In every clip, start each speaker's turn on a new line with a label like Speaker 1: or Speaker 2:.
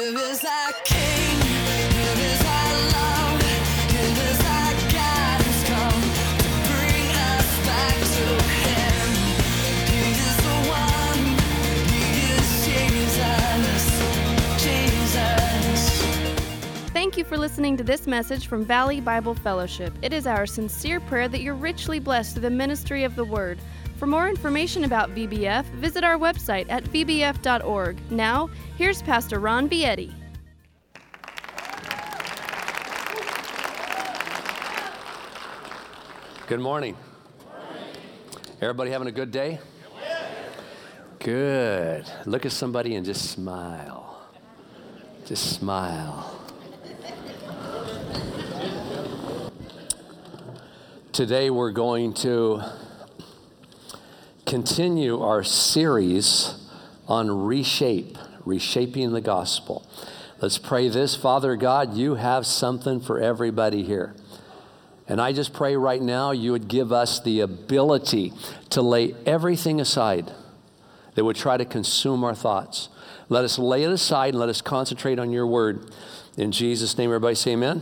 Speaker 1: Give us our King, give us our love, give us our guidance, come to bring us back to Him. He is the one, He is Jesus.
Speaker 2: Thank you for listening to this message from Valley Bible Fellowship. It is our sincere prayer that you're richly blessed through the ministry of the Word. For more information about VBF, visit our website at vbf.org. Now, here's Pastor Ron Bietti.
Speaker 3: Good morning. Everybody having a good day? Good. Look at somebody and just smile. Just smile. Today we're going to continue our series on reshaping the gospel. Let's pray this. Father God, you have something for everybody here. And I just pray right now you would give us the ability to lay everything aside that would try to consume our thoughts. Let us lay it aside and let us concentrate on your word. In Jesus' name, everybody say amen.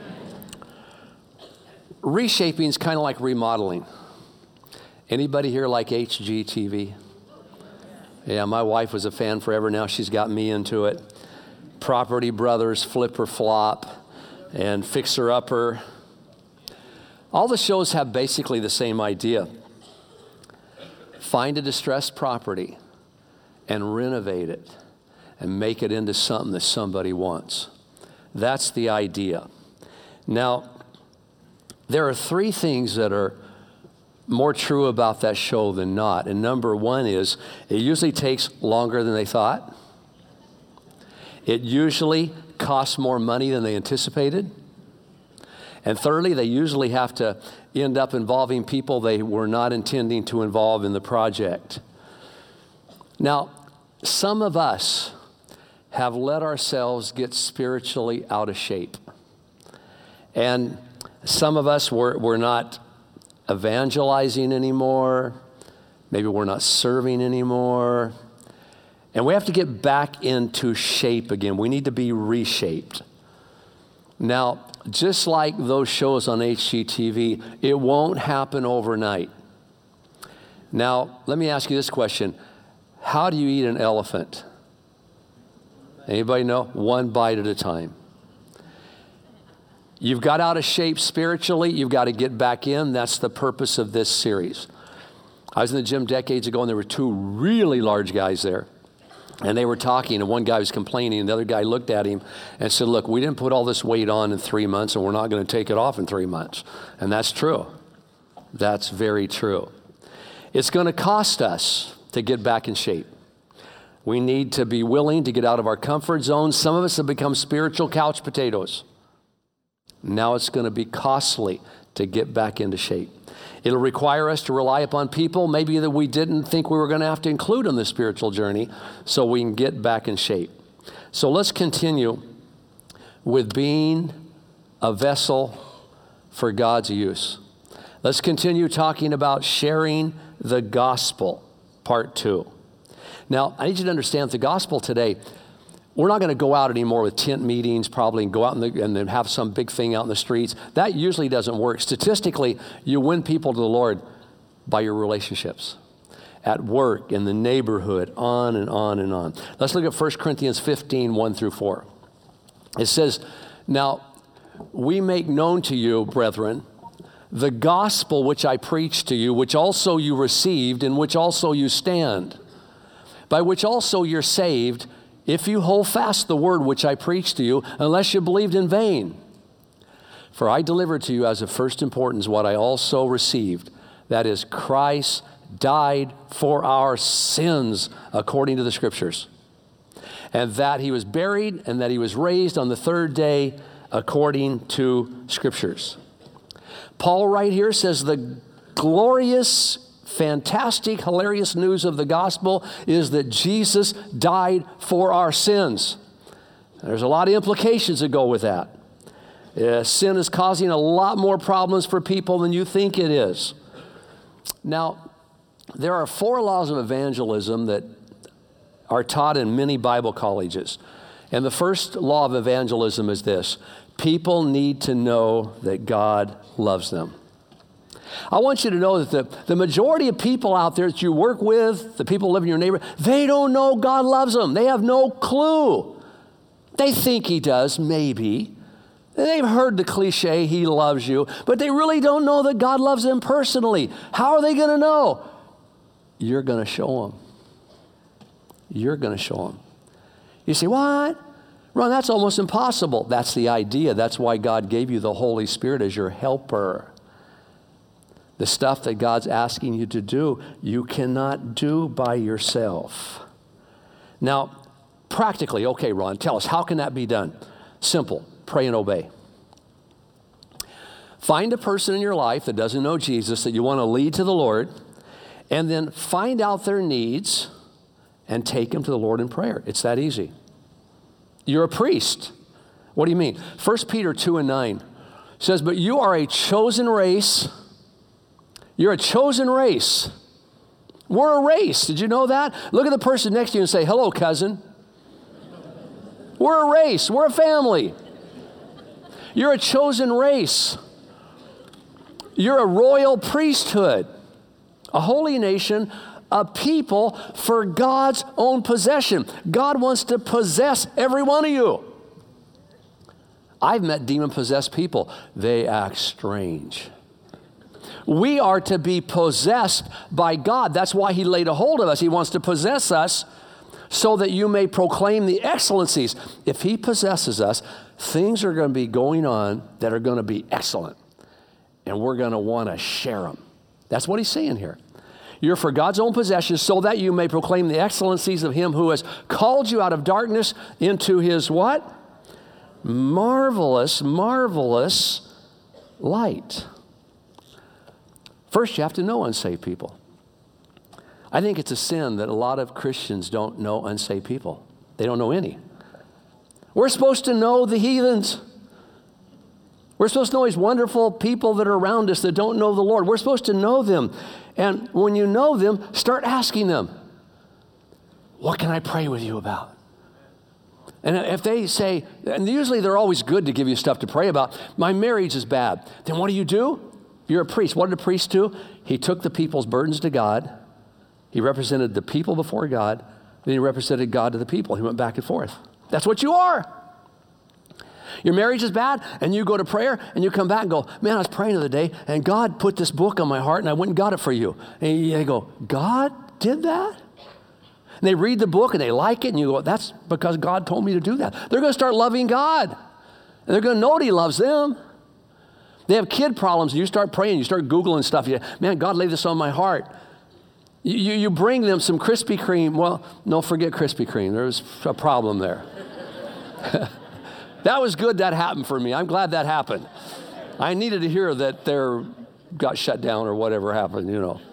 Speaker 3: Reshaping is kind of like remodeling. Anybody here like HGTV? Yeah, my wife was a fan forever. Now she's got me into it. Property Brothers, Flip or Flop, and Fixer Upper. All the shows have basically the same idea. Find a distressed property and renovate it and make it into something that somebody wants. That's the idea. Now, there are three things that are more true about that show than not. And number one is it usually takes longer than they thought. It usually costs more money than they anticipated. And thirdly, they usually have to end up involving people they were not intending to involve in the project. Now, some of us have let ourselves get spiritually out of shape. And some of us, we're not evangelizing anymore. Maybe we're not serving anymore. And we have to get back into shape again. We need to be reshaped. Now, just like those shows on HGTV, it won't happen overnight. Now, let me ask you this question. How do you eat an elephant? Anybody know? One bite at a time. You've got out of shape spiritually. You've got to get back in. That's the purpose of this series. I was in the gym decades ago, and there were two really large guys there. And they were talking, and one guy was complaining, and the other guy looked at him and said, look, we didn't put all this weight on in 3 months, and we're not going to take it off in 3 months. And that's true. That's very true. It's going to cost us to get back in shape. We need to be willing to get out of our comfort zone. Some of us have become spiritual couch potatoes. Now it's going to be costly to get back into shape. It'll require us to rely upon people maybe that we didn't think we were going to have to include on the spiritual journey so we can get back in shape. So let's continue with being a vessel for God's use. Let's continue talking about sharing the gospel, part 2. Now, I need you to understand the gospel today, we're not going to go out anymore with tent meetings probably and go out and then have some big thing out in the streets. That usually doesn't work. Statistically, you win people to the Lord by your relationships. At work, in the neighborhood, on and on and on. Let's look at 1 Corinthians 15, 1 through 4. It says, now we make known to you, brethren, the gospel which I preached to you, which also you received, in which also you stand, by which also you're saved, if you hold fast the word which I preached to you, unless you believed in vain. For I delivered to you as of first importance what I also received, that is, Christ died for our sins according to the Scriptures, and that he was buried, and that he was raised on the third day according to Scriptures. Paul right here says the glorious, fantastic, hilarious news of the gospel is that Jesus died for our sins. There's a lot of implications that go with that. Sin is causing a lot more problems for people than you think it is. Now, there are 4 laws of evangelism that are taught in many Bible colleges. And the first law of evangelism is this: people need to know that God loves them. I want you to know that the majority of people out there that you work with, the people who live in your neighborhood, they don't know God loves them. They have no clue. They think he does, maybe. They've heard the cliche, he loves you, but they really don't know that God loves them personally. How are they going to know? You're going to show them. You're going to show them. You say, what? Ron, that's almost impossible. That's the idea. That's why God gave you the Holy Spirit as your helper. The stuff that God's asking you to do, you cannot do by yourself. Now, practically, okay, Ron, tell us, how can that be done? Simple. Pray and obey. Find a person in your life that doesn't know Jesus that you want to lead to the Lord, and then find out their needs and take them to the Lord in prayer. It's that easy. You're a priest. What do you mean? 1 Peter 2:9 says, but you are a chosen race. You're a chosen race. We're a race. Did you know that? Look at the person next to you and say, hello, cousin. We're a race. We're a family. You're a chosen race. You're a royal priesthood, a holy nation, a people for God's own possession. God wants to possess every one of you. I've met demon-possessed people. They act strange. We are to be possessed by God. That's why he laid a hold of us. He wants to possess us so that you may proclaim the excellencies. If he possesses us, things are going to be going on that are going to be excellent. And we're going to want to share them. That's what he's saying here. You're for God's own possession so that you may proclaim the excellencies of him who has called you out of darkness into his what? Marvelous, marvelous light. First, you have to know unsaved people. I think it's a sin that a lot of Christians don't know unsaved people. They don't know any. We're supposed to know the heathens. We're supposed to know these wonderful people that are around us that don't know the Lord. We're supposed to know them. And when you know them, start asking them, what can I pray with you about? And if they say, and usually they're always good to give you stuff to pray about, my marriage is bad. Then what do? You're a priest. What did a priest do? He took the people's burdens to God. He represented the people before God. Then he represented God to the people. He went back and forth. That's what you are. Your marriage is bad, and you go to prayer, and you come back and go, man, I was praying the other day, and God put this book on my heart, and I went and got it for you. And they go, God did that? And they read the book, and they like it, and you go, that's because God told me to do that. They're going to start loving God, and they're going to know that he loves them. They have kid problems, and you start praying, you start Googling stuff. Man, God laid this on my heart. You bring them some Krispy Kreme. Well, no, forget Krispy Kreme. There's a problem there. That was good that happened for me. I'm glad that happened. I needed to hear that they got shut down or whatever happened,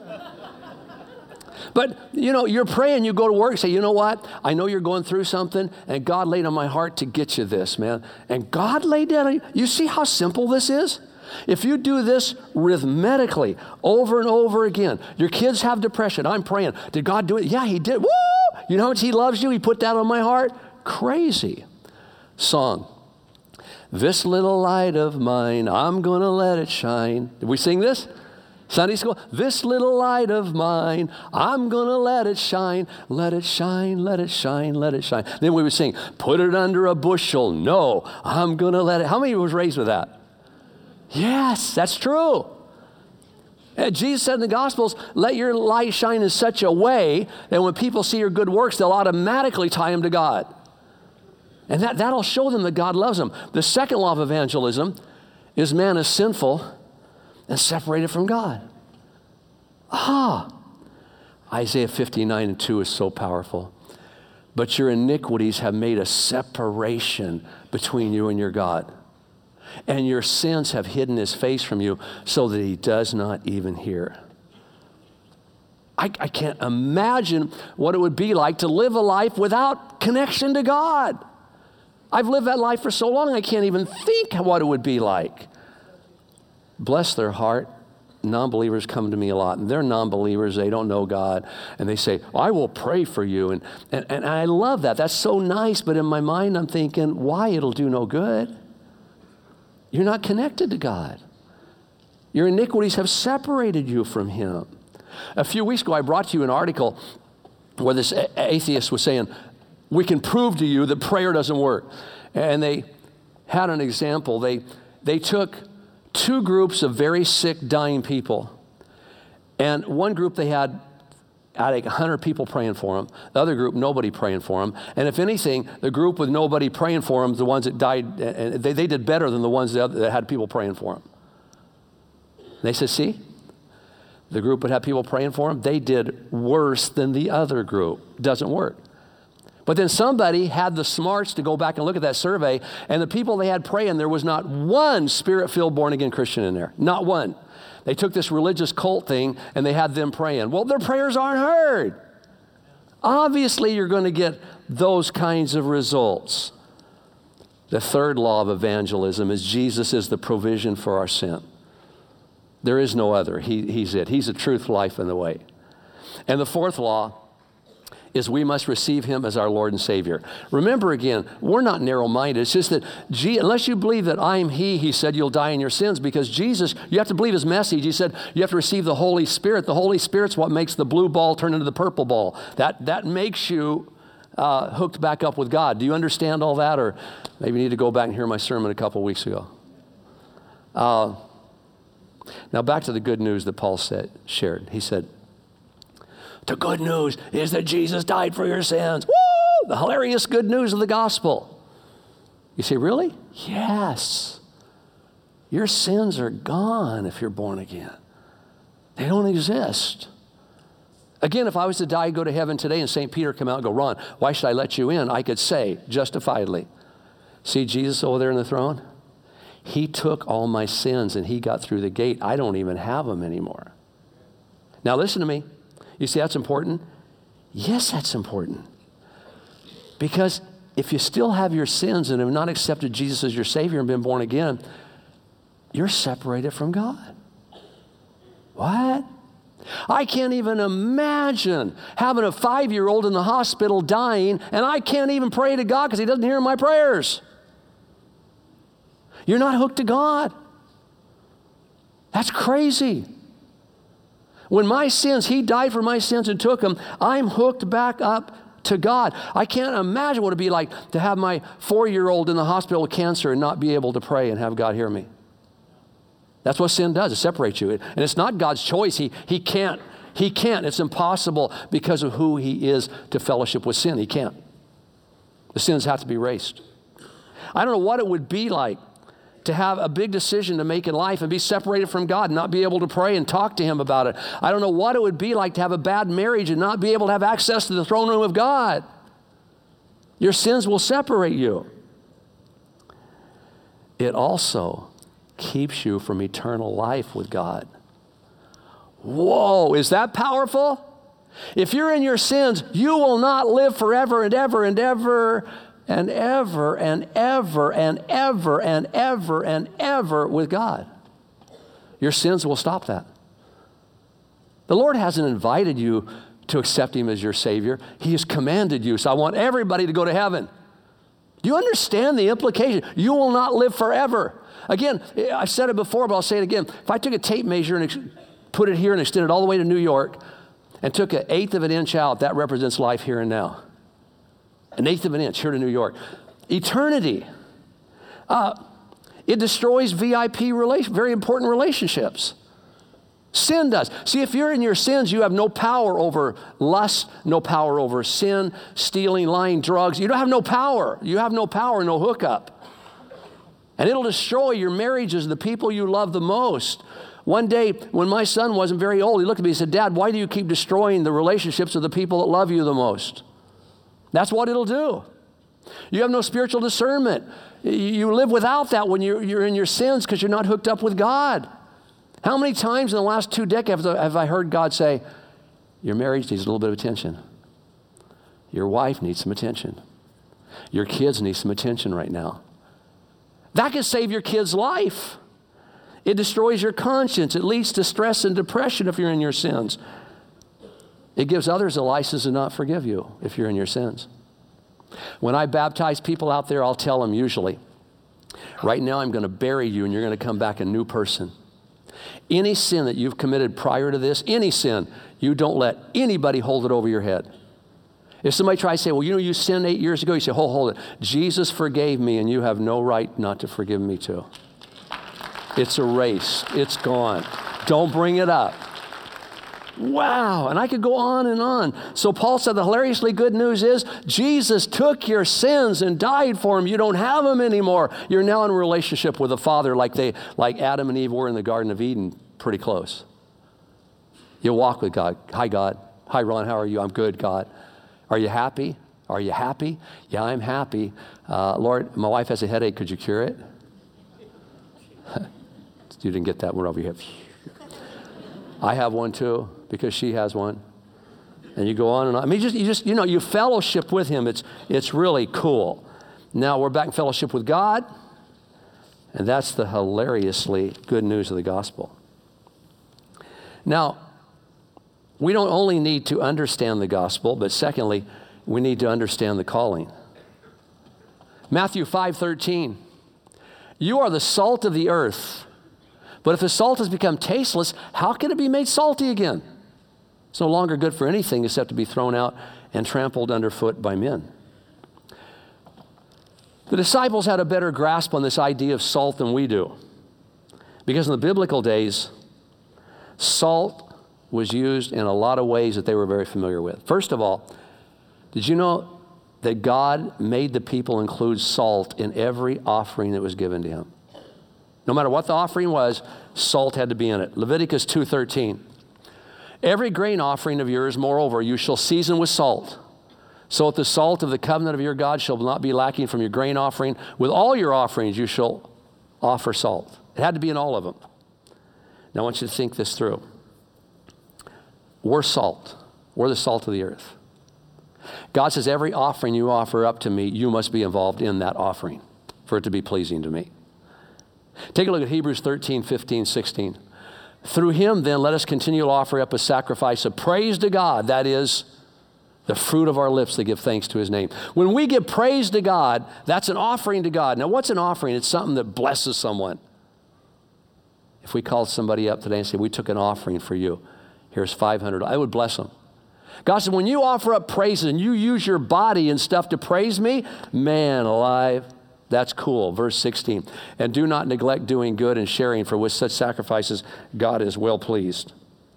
Speaker 3: But, you're praying, you go to work, say, you know what? I know you're going through something, and God laid on my heart to get you this, man. And God laid that on you. You see how simple this is? If you do this rhythmically over and over again, your kids have depression. I'm praying. Did God do it? Yeah, he did. Woo! You know how much he loves you? He put that on my heart? Crazy. Song. This little light of mine, I'm going to let it shine. Did we sing this? Sunday school. This little light of mine, I'm going to let it shine. Let it shine, let it shine, let it shine. Then we would sing, put it under a bushel. No, I'm going to let it. How many was raised with that? Yes, that's true. And Jesus said in the Gospels, let your light shine in such a way that when people see your good works, they'll automatically tie them to God. And that'll show them that God loves them. The second law of evangelism is man is sinful and separated from God. Isaiah 59:2 is so powerful. But your iniquities have made a separation between you and your God. And your sins have hidden his face from you so that he does not even hear. I can't imagine what it would be like to live a life without connection to God. I've lived that life for so long, I can't even think what it would be like. Bless their heart, non-believers come to me a lot, and they're non-believers, they don't know God, and they say, I will pray for you, and I love that. That's so nice, but in my mind I'm thinking, why? It'll do no good. You're not connected to God. Your iniquities have separated you from Him. A few weeks ago, I brought to you an article where this atheist was saying, we can prove to you that prayer doesn't work. And they had an example. They took two groups of very sick, dying people. And one group, they had like 100 people praying for them. The other group, nobody praying for them. And if anything, the group with nobody praying for them, the ones that died, they did better than the ones that had people praying for them. They said, see, the group that had people praying for them, they did worse than the other group. Doesn't work. But then somebody had the smarts to go back and look at that survey, and the people they had praying, there was not one Spirit-filled, born-again Christian in there. Not one. They took this religious cult thing, and they had them praying. Well, their prayers aren't heard. Obviously, you're going to get those kinds of results. The third law of evangelism is Jesus is the provision for our sin. There is no other. He's it. He's the truth, life, and the way. And the fourth law is we must receive Him as our Lord and Savior. Remember again, we're not narrow-minded. It's just that unless you believe that I am He said you'll die in your sins, because Jesus, you have to believe His message. He said you have to receive the Holy Spirit. The Holy Spirit's what makes the blue ball turn into the purple ball. That makes you hooked back up with God. Do you understand all that? Or maybe you need to go back and hear my sermon a couple weeks ago. Now back to the good news that Paul shared. He said, the good news is that Jesus died for your sins. Woo! The hilarious good news of the gospel. You say, really? Yes. Your sins are gone if you're born again. They don't exist. Again, if I was to die, go to heaven today, and St. Peter come out and go, Ron, why should I let you in? I could say, justifiedly, see Jesus over there in the throne? He took all my sins and He got through the gate. I don't even have them anymore. Now listen to me. You see that's important? Yes, that's important. Because if you still have your sins and have not accepted Jesus as your Savior and been born again, you're separated from God. What? I can't even imagine having a 5-year-old in the hospital dying, and I can't even pray to God because He doesn't hear my prayers. You're not hooked to God. That's crazy. When my sins, He died for my sins and took them, I'm hooked back up to God. I can't imagine what it'd be like to have my 4-year-old in the hospital with cancer and not be able to pray and have God hear me. That's what sin does. It separates you. And it's not God's choice. He can't. He can't. It's impossible because of who He is to fellowship with sin. He can't. The sins have to be erased. I don't know what it would be like to have a big decision to make in life and be separated from God and not be able to pray and talk to Him about it. I don't know what it would be like to have a bad marriage and not be able to have access to the throne room of God. Your sins will separate you. It also keeps you from eternal life with God. Whoa, is that powerful? If you're in your sins, you will not live forever and ever and ever and ever and ever and ever and ever and ever with God. Your sins will stop that. The Lord hasn't invited you to accept Him as your Savior. He has commanded you. So I want everybody to go to heaven. Do you understand the implication? You will not live forever. Again, I've said it before, but I'll say it again. If I took a tape measure and put it here and extended it all the way to New York and took 1/8 of an inch out, that represents life here and now. 1/8 of an inch here to New York. Eternity. It destroys very important relationships. Sin does. See, if you're in your sins, you have no power over lust, no power over sin, stealing, lying, drugs. You don't have no power. You have no power, no hookup. And it'll destroy your marriages, the people you love the most. One day, when my son wasn't very old, he looked at me and said, Dad, why do you keep destroying the relationships of the people that love you the most? That's what it'll do. You have no spiritual discernment. You live without that when you're in your sins because you're not hooked up with God. How many times in the last 2 decades have I heard God say, your marriage needs a little bit of attention. Your wife needs some attention. Your kids need some attention right now. That can save your kid's life. It destroys your conscience. It leads to stress and depression if you're in your sins. It gives others a license to not forgive you if you're in your sins. When I baptize people out there, I'll tell them usually, right now I'm going to bury you and you're going to come back a new person. Any sin that you've committed prior to this, any sin, you don't let anybody hold it over your head. If somebody tries to say, well, you sinned 8 years ago, you say, hold it. Jesus forgave me and you have no right not to forgive me too. It's erased. It's gone. Don't bring it up. Wow, and I could go on and on. So Paul said the hilariously good news is Jesus took your sins and died for them. You don't have them anymore. You're now in a relationship with the Father like Adam and Eve were in the Garden of Eden, pretty close. You walk with God. Hi, God. Hi, Ron. How are you? I'm good, God. Are you happy? Are you happy? Yeah, I'm happy. Lord, my wife has a headache. Could you cure it? You didn't get that one over here. I have one too, because she has one. And you go on and on. I mean, you fellowship with him. It's really cool. Now we're back in fellowship with God, and that's the hilariously good news of the gospel. Now, we don't only need to understand the gospel, but secondly, we need to understand the calling. Matthew 5:13, you are the salt of the earth. But if the salt has become tasteless, how can it be made salty again? It's no longer good for anything except to be thrown out and trampled underfoot by men. The disciples had a better grasp on this idea of salt than we do. Because in the biblical days, salt was used in a lot of ways that they were very familiar with. First of all, did you know that God made the people include salt in every offering that was given to him? No matter what the offering was, salt had to be in it. Leviticus 2:13. Every grain offering of yours, moreover, you shall season with salt. So that the salt of the covenant of your God shall not be lacking from your grain offering. With all your offerings you shall offer salt. It had to be in all of them. Now I want you to think this through. We're salt. We're the salt of the earth. God says every offering you offer up to me, you must be involved in that offering for it to be pleasing to me. Take a look at Hebrews 13, 15, 16. Through him, then, let us continue to offer up a sacrifice of praise to God. That is the fruit of our lips that give thanks to his name. When we give praise to God, that's an offering to God. Now, what's an offering? It's something that blesses someone. If we called somebody up today and said, we took an offering for you, here's $500, I would bless them. God said, when you offer up praises and you use your body and stuff to praise me, man alive, that's cool. Verse 16, and do not neglect doing good and sharing, for with such sacrifices God is well pleased.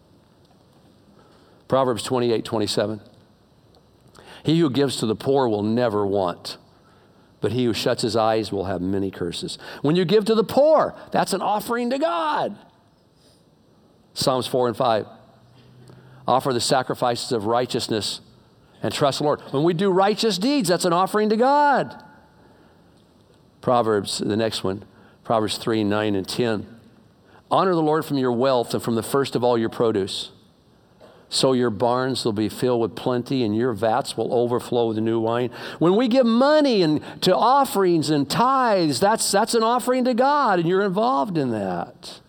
Speaker 3: Proverbs 28:27. He who gives to the poor will never want, but he who shuts his eyes will have many curses. When you give to the poor, that's an offering to God. Psalms 4 and 5. Offer the sacrifices of righteousness and trust the Lord. When we do righteous deeds, that's an offering to God. Proverbs, the next one, Proverbs 3, 9, and 10. Honor the Lord from your wealth and from the first of all your produce. So your barns will be filled with plenty and your vats will overflow with new wine. When we give money and to offerings and tithes, that's an offering to God, and you're involved in that.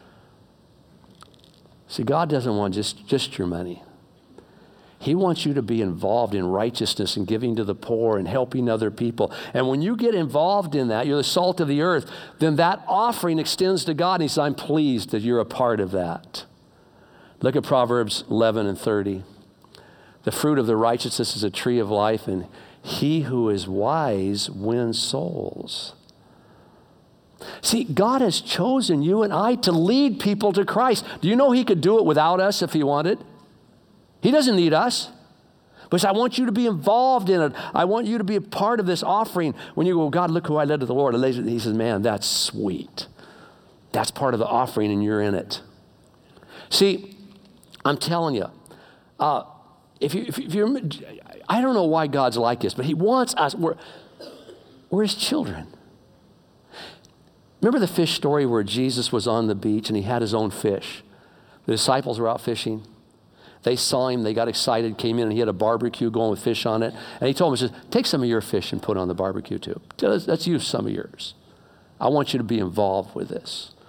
Speaker 3: See, God doesn't want just your money. He wants you to be involved in righteousness and giving to the poor and helping other people. And when you get involved in that, you're the salt of the earth, then that offering extends to God. And he says, I'm pleased that you're a part of that. Look at Proverbs 11 and 30. The fruit of the righteousness is a tree of life, and he who is wise wins souls. See, God has chosen you and I to lead people to Christ. Do you know he could do it without us if he wanted? He doesn't need us. But I want you to be involved in it. I want you to be a part of this offering. When you go, God, look who I led to the Lord. And he says, man, that's sweet. That's part of the offering, and you're in it. See, I'm telling you, if you're, I don't know why God's like this, but he wants us, we're his children. Remember the fish story where Jesus was on the beach and he had his own fish? The disciples were out fishing. They saw him, they got excited, came in, and he had a barbecue going with fish on it. And he told them, he says, take some of your fish and put it on the barbecue too. Let's use some of yours. I want you to be involved with this.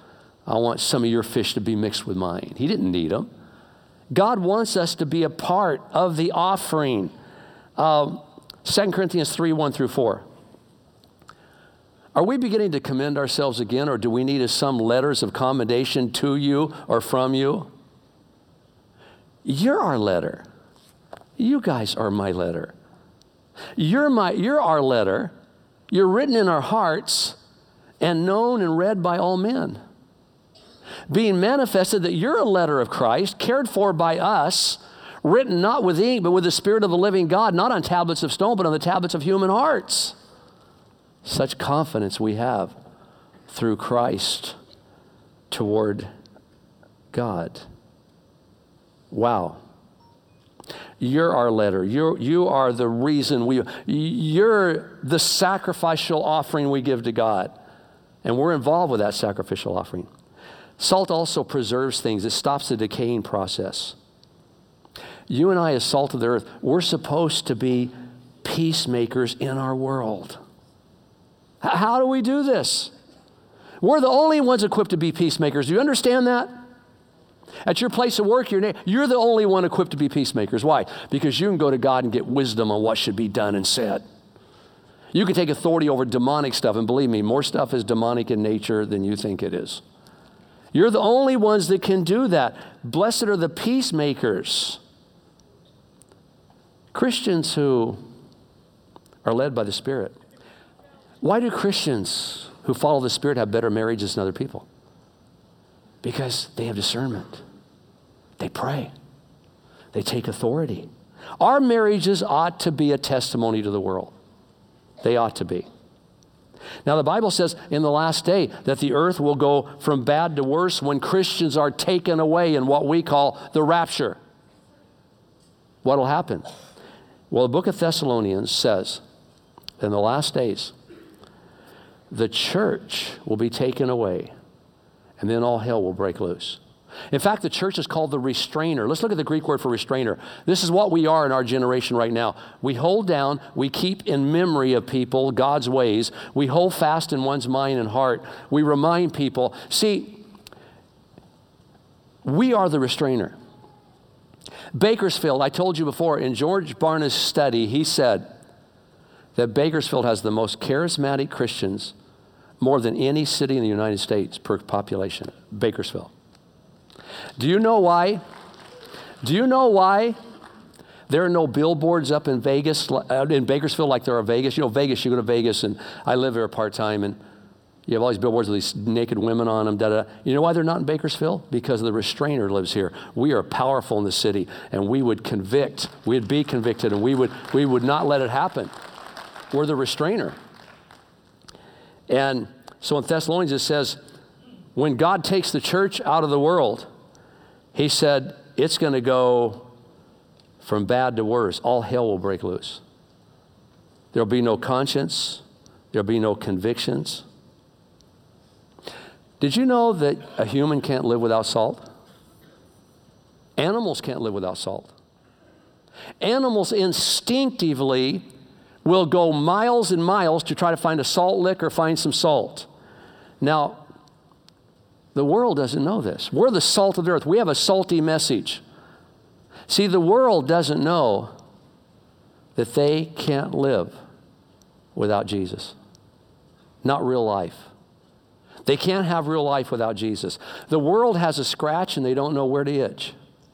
Speaker 3: I want some of your fish to be mixed with mine. He didn't need them. God wants us to be a part of the offering. 2 Corinthians 3, 1 through 4. Are we beginning to commend ourselves again, or do we need some letters of commendation to you or from you? You're our letter. You guys are my letter. You're our letter. You're written in our hearts and known and read by all men. Being manifested that you're a letter of Christ, cared for by us, written not with ink, but with the Spirit of the living God, not on tablets of stone, but on the tablets of human hearts. Such confidence we have through Christ toward God. Wow. You're our letter. You are the reason you're the sacrificial offering we give to God. And we're involved with that sacrificial offering. Salt also preserves things. It stops the decaying process. You and I, as salt of the earth, we're supposed to be peacemakers in our world. How do we do this? We're the only ones equipped to be peacemakers. Do you understand that? At your place of work, you're the only one equipped to be peacemakers. Why? Because you can go to God and get wisdom on what should be done and said. You can take authority over demonic stuff, and believe me, more stuff is demonic in nature than you think it is. You're the only ones that can do that. Blessed are the peacemakers. Christians who are led by the Spirit. Why do Christians who follow the Spirit have better marriages than other people? Because they have discernment. They pray. They take authority. Our marriages ought to be a testimony to the world. They ought to be. Now, the Bible says in the last day that the earth will go from bad to worse when Christians are taken away in what we call the rapture. What will happen? Well, the book of Thessalonians says in the last days, the church will be taken away, and then all hell will break loose. In fact, the church is called the restrainer. Let's look at the Greek word for restrainer. This is what we are in our generation right now. We hold down, we keep in memory of people God's ways. We hold fast in one's mind and heart. We remind people. See, we are the restrainer. Bakersfield, I told you before, in George Barna's study, he said that Bakersfield has the most charismatic Christians more than any city in the United States per population. Bakersfield. Do you know why? Do you know why there are no billboards up in Vegas, in Bakersfield like there are Vegas? You know, Vegas, you go to Vegas, and I live there part-time, and you have all these billboards with these naked women on them, da-da. You know why they're not in Bakersfield? Because the restrainer lives here. We are powerful in the city, and we would convict. We'd be convicted, and we would not let it happen. We're the restrainer. And so in Thessalonians it says, when God takes the church out of the world, he said, it's going to go from bad to worse. All hell will break loose. There'll be no conscience. There'll be no convictions. Did you know that a human can't live without salt? Animals can't live without salt. Animals instinctively will go miles and miles to try to find a salt lick or find some salt. Now, the world doesn't know this. We're the salt of the earth. We have a salty message. See, the world doesn't know that they can't live without Jesus. Not real life. They can't have real life without Jesus. The world has a scratch and they don't know where to itch.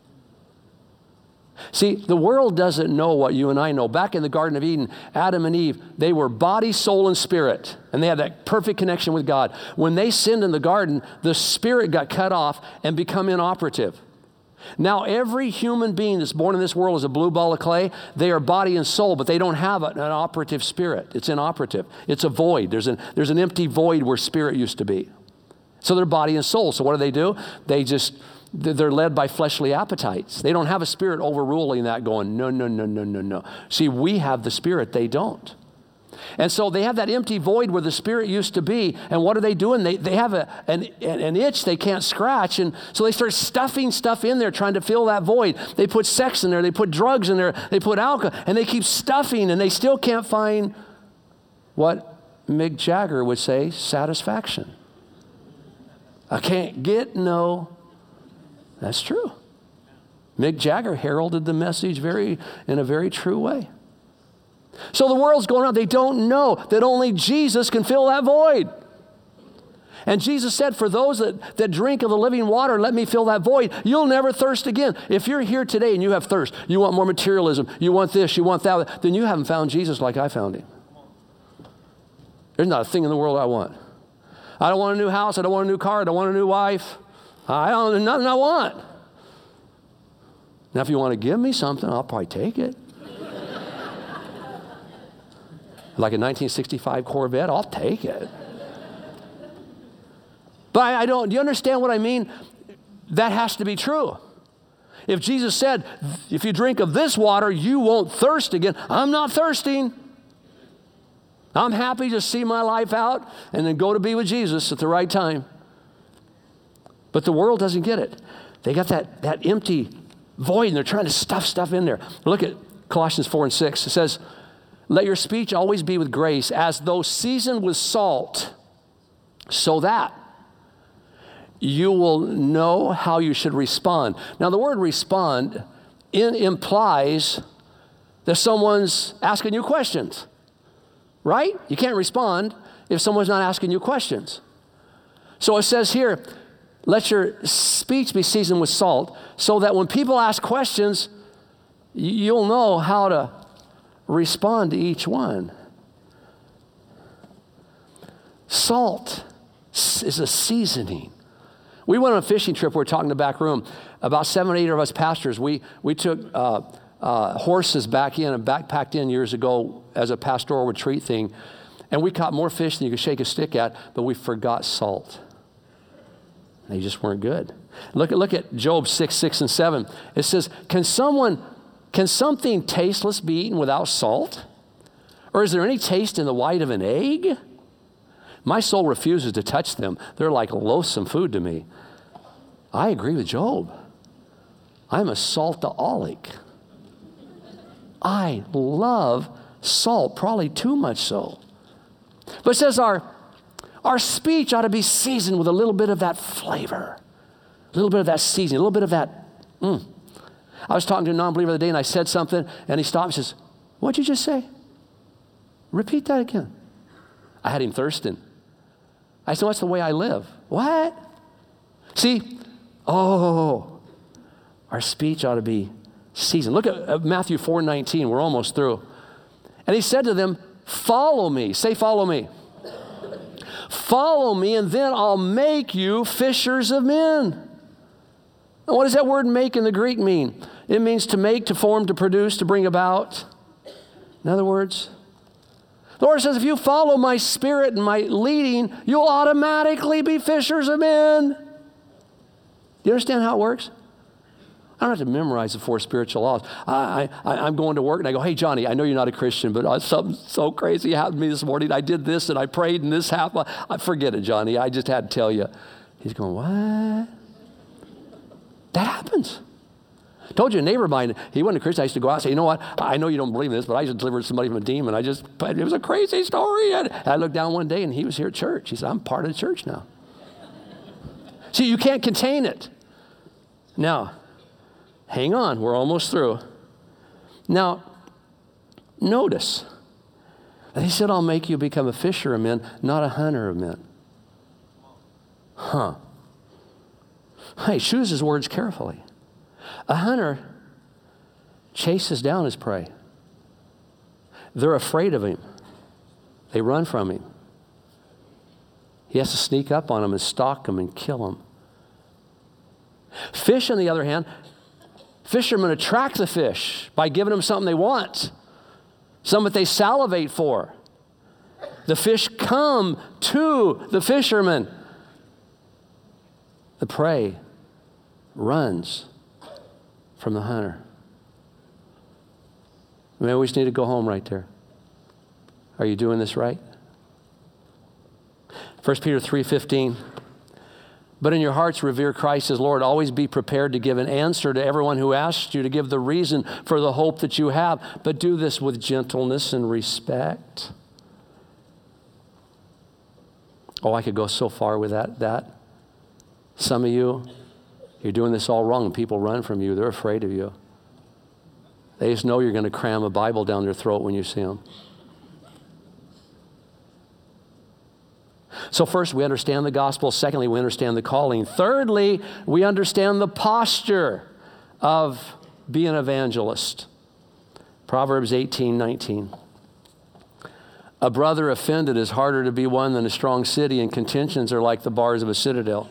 Speaker 3: See, the world doesn't know what you and I know. Back in the Garden of Eden, Adam and Eve, they were body, soul, and spirit. And they had that perfect connection with God. When they sinned in the garden, the spirit got cut off and become inoperative. Now, every human being that's born in this world is a blue ball of clay. They are body and soul, but they don't have an operative spirit. It's inoperative. It's a void. There's an empty void where spirit used to be. So they're body and soul. So what do? They're led by fleshly appetites. They don't have a spirit overruling that going, no. See, we have the spirit. They don't. And so they have that empty void where the spirit used to be. And what are they doing? They have an itch they can't scratch. And so they start stuffing stuff in there, trying to fill that void. They put sex in there. They put drugs in there. They put alcohol. And they keep stuffing. And they still can't find what Mick Jagger would say, satisfaction. I can't get no. That's true. Mick Jagger heralded the message in a very true way. So the world's going on. They don't know that only Jesus can fill that void. And Jesus said, for those that drink of the living water, let me fill that void. You'll never thirst again. If you're here today and you have thirst, you want more materialism, you want this, you want that, then you haven't found Jesus like I found him. There's not a thing in the world I want. I don't want a new house. I don't want a new car. I don't want a new wife. Nothing I want. Now, if you want to give me something, I'll probably take it. Like a 1965 Corvette, I'll take it. But do you understand what I mean? That has to be true. If Jesus said, if you drink of this water, you won't thirst again. I'm not thirsting. I'm happy to see my life out and then go to be with Jesus at the right time. But the world doesn't get it. They got that empty void and they're trying to stuff stuff in there. Look at Colossians 4 and 6. It says, let your speech always be with grace, as though seasoned with salt, so that you will know how you should respond. Now, the word respond implies that someone's asking you questions, right? You can't respond if someone's not asking you questions. So it says here, let your speech be seasoned with salt, so that when people ask questions, you'll know how to respond to each one. Salt is a seasoning. We went on a fishing trip. We were talking in the back room. About 7 or 8 of us pastors, we took horses back in and backpacked in years ago as a pastoral retreat thing. And we caught more fish than you could shake a stick at, but we forgot salt. They just weren't good. Look at Job 6 and 7. It says, can something tasteless be eaten without salt? Or is there any taste in the white of an egg? My soul refuses to touch them. They're like loathsome food to me. I agree with Job. I'm a saltaholic. I love salt, probably too much so. But it says our speech ought to be seasoned with a little bit of that flavor, a little bit of that seasoning, a little bit of that. I was talking to a non-believer the other day and I said something and he stopped and says, what'd you just say? Repeat that again. I had him thirsting. I said, that's the way I live. What? See, our speech ought to be seasoned. Look at Matthew 4:19. We're almost through. And he said to them, follow me. Say, follow me. Follow me, and then I'll make you fishers of men. Now, what does that word make in the Greek mean? It means to make, to form, to produce, to bring about. In other words, the Lord says, if you follow my spirit and my leading, you'll automatically be fishers of men. Do you understand how it works? I don't have to memorize the 4 spiritual laws. I'm going to work and I go, hey, Johnny, I know you're not a Christian, but something so crazy happened to me this morning. I did this and I prayed and this happened. I forget it, Johnny. I just had to tell you. He's going, what? That happens. I told you a neighbor of mine, he wasn't a Christian. I used to go out and say, you know what? I know you don't believe in this, but I just delivered somebody from a demon. It was a crazy story. And I looked down one day and he was here at church. He said, I'm part of the church now. See, you can't contain it. Now, hang on. We're almost through. Now, notice that he said, I'll make you become a fisher of men, not a hunter of men. Huh. Hey, choose his words carefully. A hunter chases down his prey. They're afraid of him. They run from him. He has to sneak up on them and stalk them and kill them. Fish, on the other hand, fishermen attract the fish by giving them something they want, something that they salivate for. The fish come to the fisherman. The prey runs from the hunter. We always need to go home right there. Are you doing this right? 1 Peter 3:15. But in your hearts revere Christ as Lord. Always be prepared to give an answer to everyone who asks you to give the reason for the hope that you have. But do this with gentleness and respect. Oh, I could go so far with that. Some of you, you're doing this all wrong, and people run from you. They're afraid of you. They just know you're going to cram a Bible down their throat when you see them. So first, we understand the gospel. Secondly, we understand the calling. Thirdly, we understand the posture of being an evangelist. Proverbs 18:19. A brother offended is harder to be won than a strong city, and contentions are like the bars of a citadel.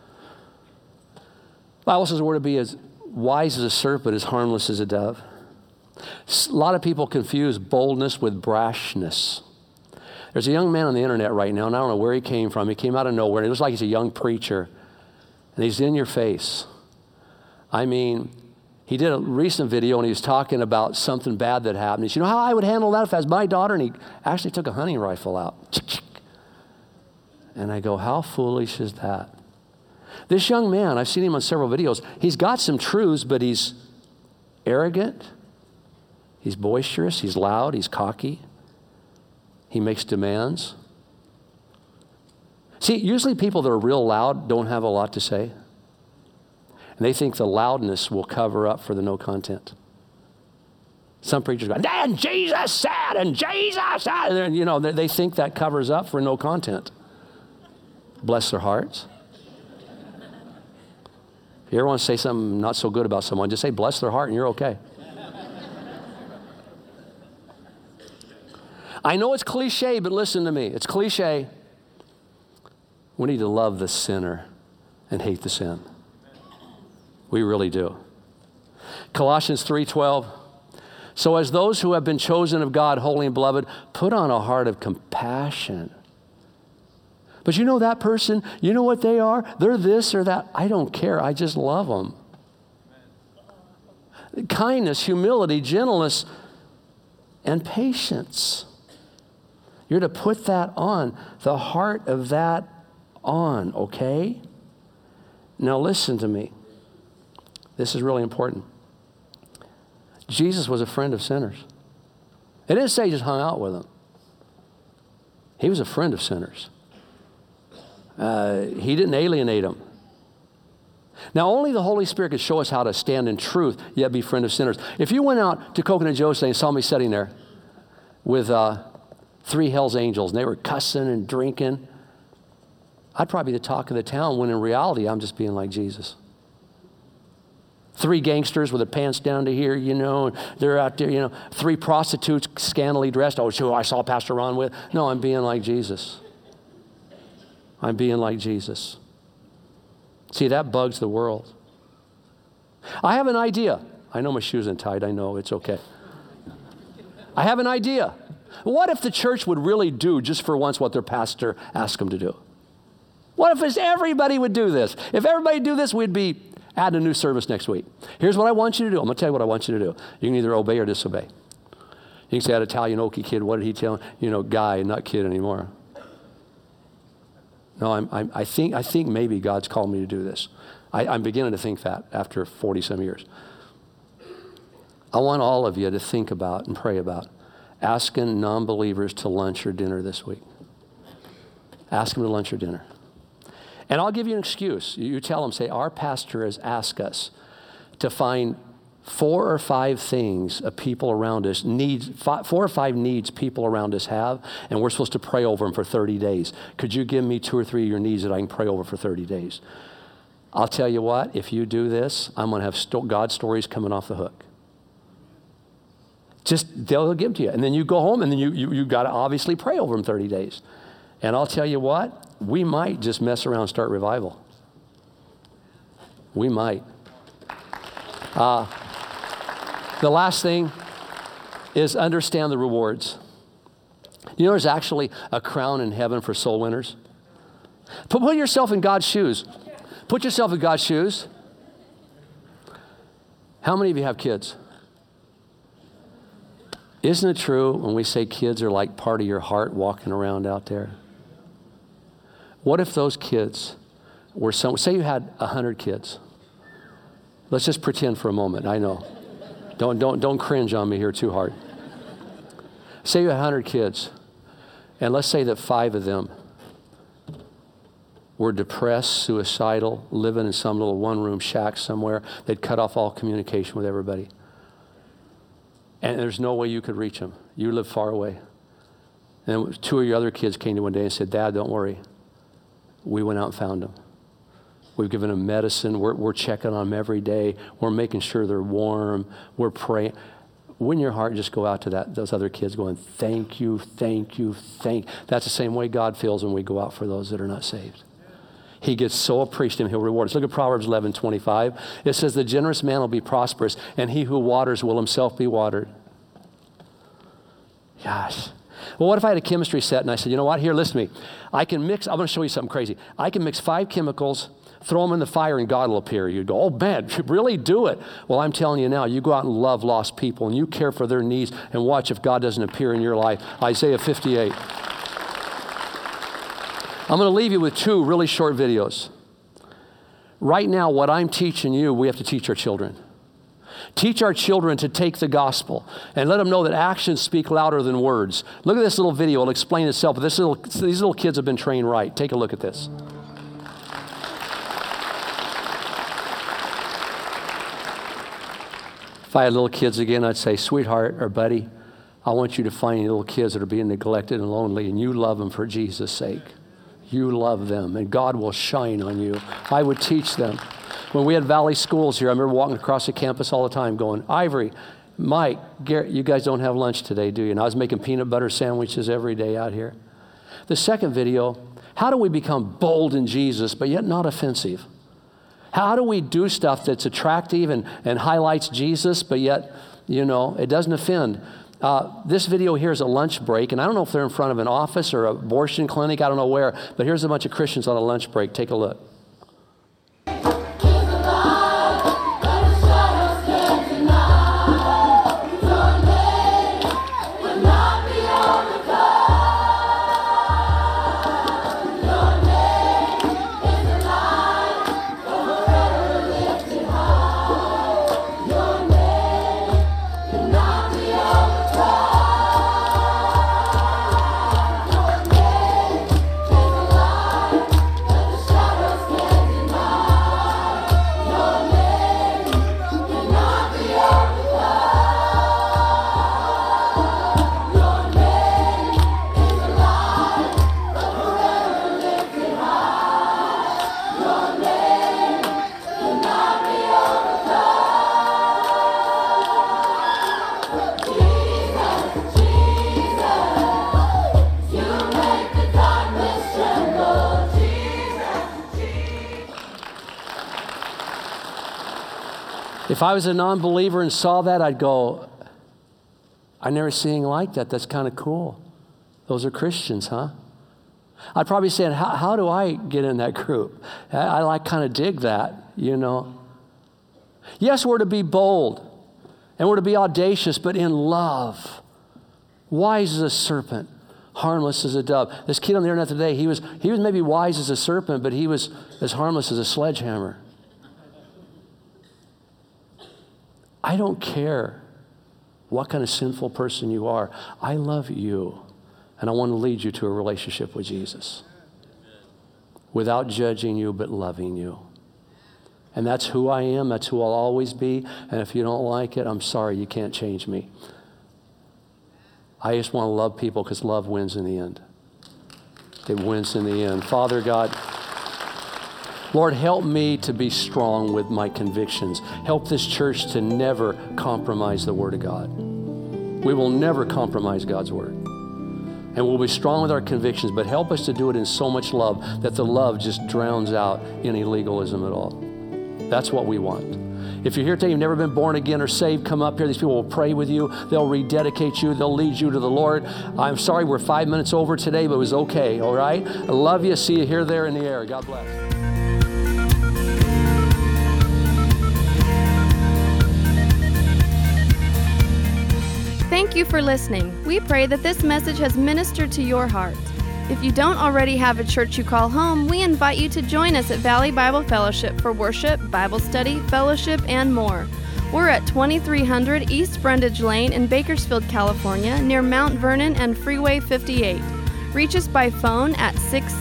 Speaker 3: The Bible says we're to be as wise as a serpent, as harmless as a dove. A lot of people confuse boldness with brashness. There's a young man on the internet right now, and I don't know where he came from. He came out of nowhere, and it looks like he's a young preacher, and he's in your face. I mean, he did a recent video, and he was talking about something bad that happened. He said, you know how I would handle that if I was my daughter? And he actually took a hunting rifle out. And I go, how foolish is that? This young man, I've seen him on several videos. He's got some truths, but he's arrogant. He's boisterous. He's loud. He's cocky. He makes demands. See, usually people that are real loud don't have a lot to say. And they think the loudness will cover up for the no content. Some preachers go, and Jesus said, and Jesus said. And, you know, they think that covers up for no content. Bless their hearts. If you ever want to say something not so good about someone, just say bless their heart and you're okay. I know it's cliche, but listen to me. It's cliche. We need to love the sinner and hate the sin. We really do. Colossians 3:12. So as those who have been chosen of God, holy and beloved, put on a heart of compassion. But you know that person, you know what they are? They're this or that. I don't care. I just love them. Kindness, humility, gentleness, and patience. You're to put that on, the heart of that on, okay? Now listen to me. This is really important. Jesus was a friend of sinners. It didn't say he just hung out with them. He was a friend of sinners. He didn't alienate them. Now, only the Holy Spirit could show us how to stand in truth, yet be friend of sinners. If you went out to Coconut Joe's and saw me sitting there with 3 Hell's Angels, and they were cussing and drinking, I'd probably be the talk of the town, when in reality, I'm just being like Jesus. 3 gangsters with their pants down to here, you know, they're out there, 3 prostitutes scantily dressed. Oh, sure, I saw Pastor Ron with. No, I'm being like Jesus. I'm being like Jesus. See, that bugs the world. I have an idea. I know my shoes aren't tied. I know, it's okay. I have an idea. What if the church would really do just for once what their pastor asked them to do? What if everybody would do this? If everybody do this, we'd be adding a new service next week. Here's what I want you to do. I'm going to tell you what I want you to do. You can either obey or disobey. You can say that Italian Okie kid, what did he tell? Guy, not kid anymore. No, I think maybe God's called me to do this. I'm beginning to think that after 40-some years. I want all of you to think about and pray about asking non-believers to lunch or dinner this week. Ask them to lunch or dinner. And I'll give you an excuse. You tell them, say, our pastor has asked us to find 4 or 5 things of people around us needs, 4 or 5 needs people around us have, and we're supposed to pray over them for 30 days. Could you give me 2 or 3 of your needs that I can pray over for 30 days? I'll tell you what, if you do this, I'm going to have God stories coming off the hook. They'll give them to you. And then you go home, and then you got to obviously pray over them 30 days. And I'll tell you what, we might just mess around and start revival. We might. The last thing is understand the rewards. You know there's actually a crown in heaven for soul winners? Put yourself in God's shoes. Put yourself in God's shoes. How many of you have kids? Isn't it true when we say kids are like part of your heart walking around out there? What if those kids were say you had 100 kids. Let's just pretend for a moment. I know. Don't cringe on me here too hard. Say you had 100 kids, and let's say that 5 of them were depressed, suicidal, living in some little one-room shack somewhere. They'd cut off all communication with everybody. And there's no way you could reach them. You live far away. And 2 of your other kids came to one day and said, Dad, don't worry. We went out and found them. We've given them medicine. We're checking on them every day. We're making sure they're warm. We're praying. Wouldn't your heart just go out to those other kids going, thank you, thank you, thank you. That's the same way God feels when we go out for those that are not saved. He gets so appreciative, he'll reward us. Look at Proverbs 11:25. It says, the generous man will be prosperous, and he who waters will himself be watered. Gosh. Well, what if I had a chemistry set and I said, you know what, here, listen to me. I'm going to show you something crazy. I can mix 5 chemicals, throw them in the fire, and God will appear. You'd go, oh, man, really do it. Well, I'm telling you now, you go out and love lost people, and you care for their needs, and watch if God doesn't appear in your life. Isaiah 58. I'm going to leave you with 2 really short videos. Right now, what I'm teaching you, we have to teach our children. Teach our children to take the gospel and let them know that actions speak louder than words. Look at this little video. It'll explain itself. But these little kids have been trained right. Take a look at this. If I had little kids again, I'd say, sweetheart or buddy, I want you to find any little kids that are being neglected and lonely, and you love them for Jesus' sake. You love them, and God will shine on you. I would teach them. When we had Valley Schools here, I remember walking across the campus all the time going, Ivory, Mike, Garrett, you guys don't have lunch today, do you? And I was making peanut butter sandwiches every day out here. The second video, how do we become bold in Jesus, but yet not offensive? How do we do stuff that's attractive and highlights Jesus, but yet, it doesn't offend? This video here is a lunch break, and I don't know if they're in front of an office or an abortion clinic, I don't know where, but here's a bunch of Christians on a lunch break. Take a look. If I was a non-believer and saw that, I'd go, I never seen anything like that. That's kind of cool. Those are Christians, huh? I'd probably say, how do I get in that group? I kind of dig that, Yes, we're to be bold and we're to be audacious, but in love. Wise as a serpent, harmless as a dove. This kid on the internet today, he was maybe wise as a serpent, but he was as harmless as a sledgehammer. I don't care what kind of sinful person you are. I love you, and I want to lead you to a relationship with Jesus without judging you, but loving you. And that's who I am. That's who I'll always be. And if you don't like it, I'm sorry, you can't change me. I just want to love people because love wins in the end. It wins in the end. Father God, Lord, help me to be strong with my convictions. Help this church to never compromise the Word of God. We will never compromise God's Word. And we'll be strong with our convictions, but help us to do it in so much love that the love just drowns out any legalism at all. That's what we want. If you're here today, you've never been born again or saved, come up here. These people will pray with you. They'll rededicate you. They'll lead you to the Lord. I'm sorry we're 5 minutes over today, but it was okay, all right? I love you. See you here, there, in the air. God bless.
Speaker 2: Thank you for listening. We pray that this message has ministered to your heart. If you don't already have a church you call home, we invite you to join us at Valley Bible Fellowship for worship, Bible study, fellowship, and more. We're at 2300 East Brundage Lane in Bakersfield, California, near Mount Vernon and Freeway 58. Reach us by phone at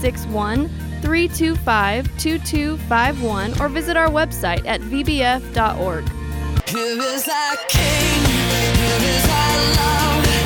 Speaker 2: 661-325-2251 or visit our website at vbf.org.
Speaker 1: Here is our King, here is our love.